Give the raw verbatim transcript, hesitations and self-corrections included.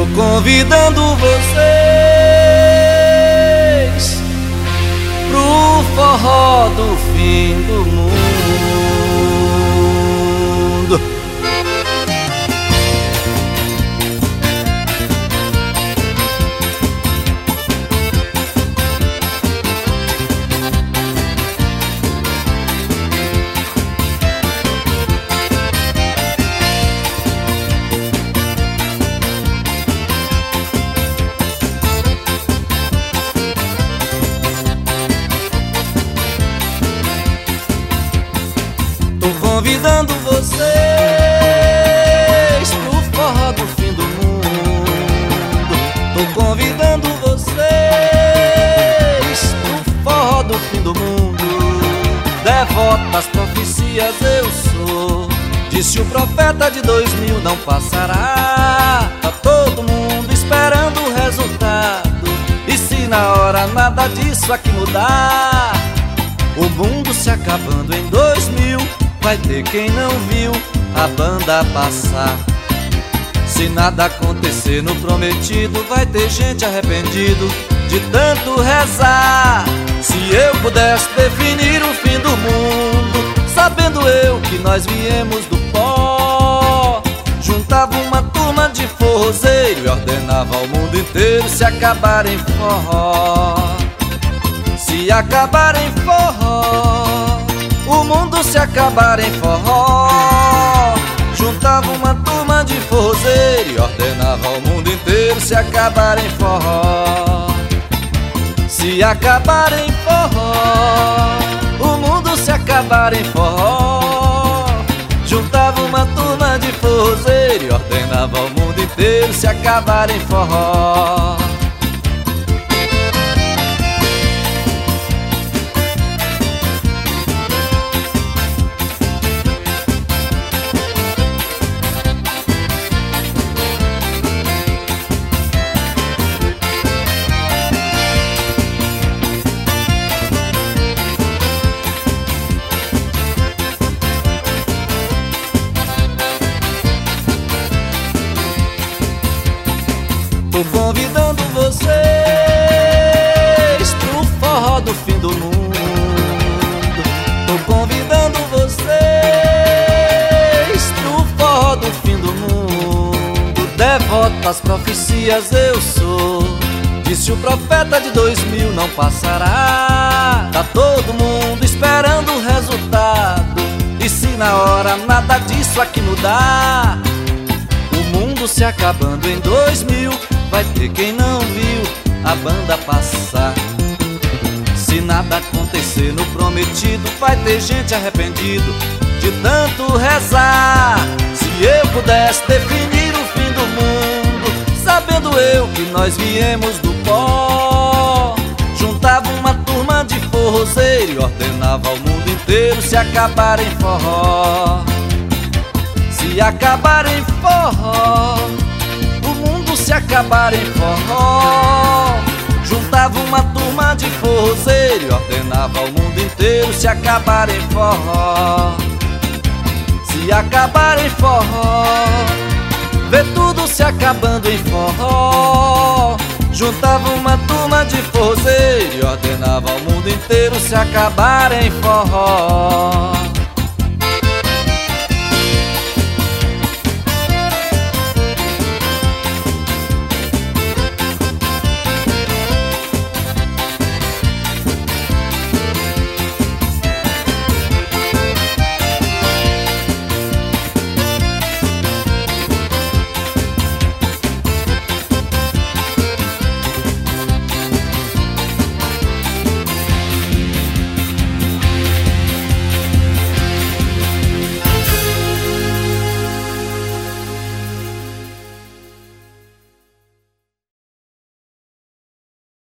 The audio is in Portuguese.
convidando vocês pro forró do fim do mundo. Convidando vocês pro forró do fim do mundo. Tô convidando vocês pro forró do fim do mundo. Devoto das profecias eu sou, disse o profeta de dois mil, não passará. Tá todo mundo esperando o resultado, e se na hora nada disso aqui mudar, o mundo se acabando em dois mil, vai ter quem não viu a banda passar. Se nada acontecer no prometido, vai ter gente arrependido de tanto rezar. Se eu pudesse definir o fim do mundo, sabendo eu que nós viemos do pó, juntava uma turma de forrozeiro e ordenava ao mundo inteiro se acabar em forró. Se acabar em forró, o mundo se acabar em forró, juntava uma turma de forrozeiro e ordenava ao mundo inteiro se acabar em forró. Se acabar em forró, o mundo se acabar em forró, juntava uma turma de forrozeiro e ordenava ao mundo inteiro se acabar em forró. Tô convidando vocês pro forró do fim do mundo. Tô convidando vocês pro forró do fim do mundo. Devoto às profecias eu sou, disse o profeta de dois mil, não passará. Tá todo mundo esperando o resultado, e se na hora nada disso aqui mudar, o mundo se acabando em dois mil, vai ter quem não viu a banda passar. Se nada acontecer no prometido, vai ter gente arrependido de tanto rezar. Se eu pudesse definir o fim do mundo, sabendo eu que nós viemos do pó, juntava uma turma de forrozeiro e ordenava ao mundo inteiro se acabar em forró. Se acabar em forró, se acabar em forró, juntava uma turma de forrozeiro e ordenava ao mundo inteiro se acabar em forró. Se acabar em forró, vê tudo se acabando em forró, juntava uma turma de forrozeiro e ordenava ao mundo inteiro se acabar em forró.